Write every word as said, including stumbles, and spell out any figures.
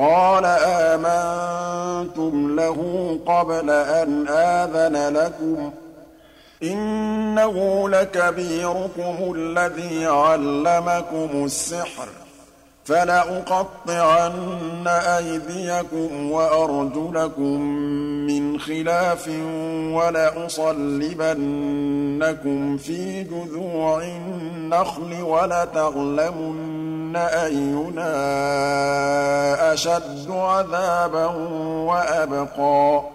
قَالَ آمَنتُمْ لَهُ قَبْلَ أَنْ آذَنَ لَكُمْ ۖ إِنَّهُ لَكَبِيرُكُمُ الَّذِي عَلَّمَكُمُ السِّحْرَ ۖ فَلَأُقَطِّعَنَّ أَيْدِيَكُمْ وَأَرْجُلَكُم مِّنْ خِلَافٍ وَلَأُصَلِّبَنَّكُمْ فِي جُذُوعِ النَّخْلِ وَلَتَعْلَمُنَّ أَيُّنَا أَشَدُّ عَذَابًا وَأَبْقَىٰ